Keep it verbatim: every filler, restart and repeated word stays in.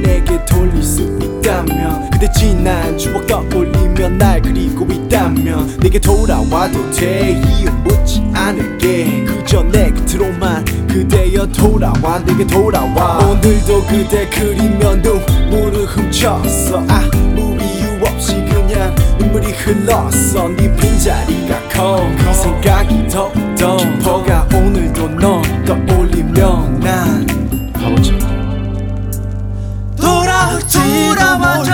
내게 돌릴 수 있다면 그대 지난 추억 떠올리며 날 그리고 있다면 내게 돌아와도 돼. 이유 묻지 않을게. 그저 내 곁으로만 그대여 돌아와. 내게 돌아와. 오늘도 그대 그리며 눈물을 훔쳤어. 아무 이유 없이 그냥 눈물이 흘렀어. 네 빈자리가 커 그 생각이 더더 깊어가. 오늘도 너 떠올리며 난 바보처럼 돌아오지. 돌아와줘.